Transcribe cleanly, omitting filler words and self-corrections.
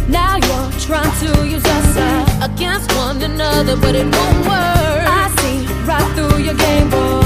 Now you're trying to use us against one another, but it won't work. I see right through your game, boy.